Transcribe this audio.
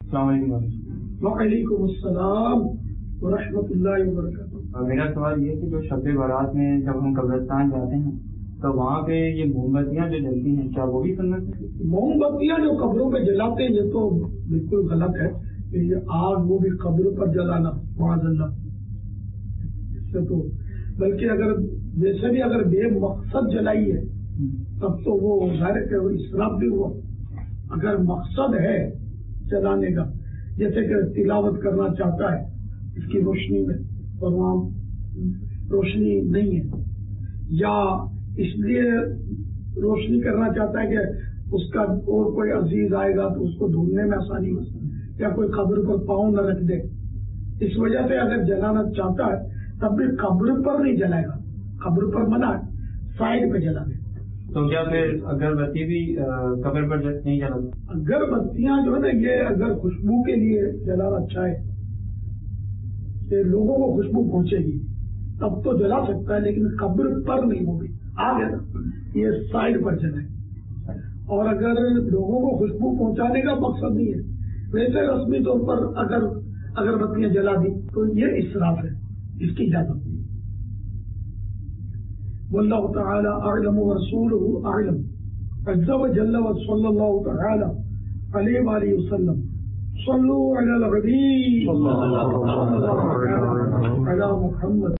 السلام علیکم. وعلیکم السلام ورحمۃ اللہ وبرکاتہ. میرا سوال یہ کہ جو شب برات میں جب ہم قبرستان جاتے ہیں تو وہاں پہ یہ موم بتیاں جو جلتی ہیں کیا وہ بھی سنت ہے؟ موم بتیاں جو قبروں پہ جلاتے ہیں یہ تو بالکل غلط ہے کہ یہ آگ وہ بھی قبر پر جلانا معاذ اللہ. اس سے تو بلکہ اگر ویسے بھی اگر بے مقصد جلائی ہے تب تو وہ ظاہر ہے وہ اسراف بھی ہوا. اگر مقصد ہے جلانے کا جیسے کہ تلاوت کرنا چاہتا ہے اس کی روشنی میں اور وہاں روشنی نہیں ہے یا اس لیے روشنی کرنا چاہتا ہے کہ اس کا اور کوئی عزیز آئے گا تو اس کو ڈھونڈنے میں آسانی ہو یا کوئی قبر پر پاؤں نہ رکھ دے اس وجہ سے اگر جلانا چاہتا ہے تب بھی قبر پر نہیں جلائے گا. قبر پر منع ہے سائڈ پہ جلا دے. تو کیا پھر اگر بتی بھی قبر پر نہیں جلاتا؟ اگر بتیاں جو ہے نا یہ اگر خوشبو کے لیے جلانا اچھا ہے کہ لوگوں کو خوشبو پہنچے گی تب تو جلا سکتا ہے لیکن قبر پر نہیں ہوگی. آ گیا نا یہ سائڈ پر جلائے. اور اگر لوگوں کو خوشبو پہنچانے کا مقصد نہیں ہے ویسے رسمی طور پر اگر بتیاں جلا دی تو یہ اسراف ہے اس کی اجازت نہیں. واللہ تعالی اعلم ورسولہ اعلم عز وجل وصلی اللہ تعالی علیہ وآلہ وسلم. صلوا علی الحبیب علی محمد.